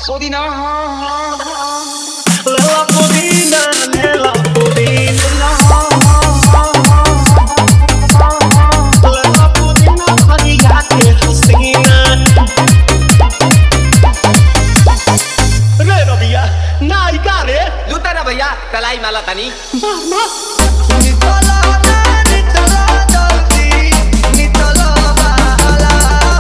पुदीना Lela Pudina, Lela Pudina, Lela Pudina, खरिया के हसीना। रे रबिया, नायिका रे। लूटा ना भैया तलाई माला तनी नितला नितला जल्दी, नितला बाला।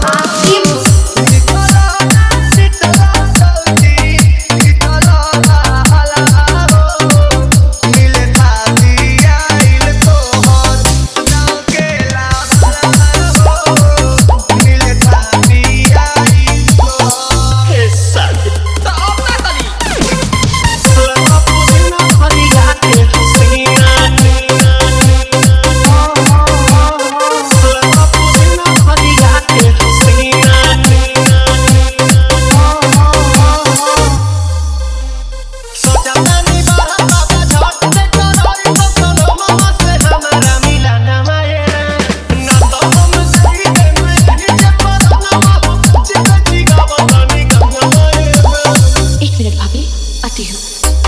नितला नितला जल्दी, नितला बाला हो। नीले थाती आइल तोहर, नाव के लाला हो। नीले थाती आइल तोहर। हे साथ तो अब ना तनी लगा पुदीना खरिया के हसीना। लगा पुदीना खरिया के हसीना। सोचा तानी बड़ा बाबा झट से कराई बसनो मामा से हमारा मिलन मायरा। ना तो हम सही में नीचे पड़ना हो, चिपची गावा तानी गंगा मायरा। एक मिनट भाभी, आती हूँ।